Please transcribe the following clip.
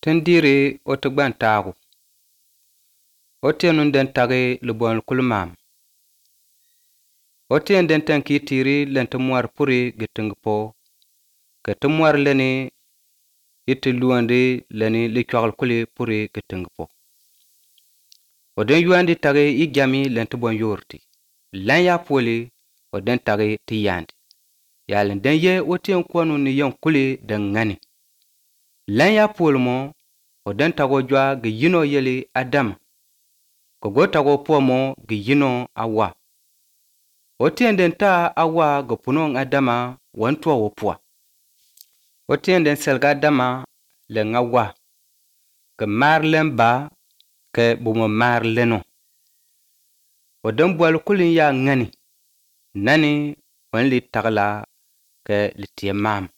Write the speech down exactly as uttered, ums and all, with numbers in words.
Tindiri o ti gban taagu. O tienun den tagi libon kulmam. O tien den tan ki tiri lenti muar puri gitingpo. Ke ti muar leni iti luandi leni li kwagal kuli puri gitingpo. O den yuandi tagi i gyami lenti bon yorti. Lan ya poli o den tagi ti yandi. Yalin den ye o tien kwanu ni yon kuli den ngani. Lan ya poli mo o den tago jwa gi yino yeli Adam. Ko go tago po mo gi yino Awa. O tien den ta Awa go punong Adama wantua wopua. O tien den selga Adama le Awa. Ke mar lemba ke bumo mar leno. O den bual kulin ya ngani. Nani wan li tagla ke li tie mam.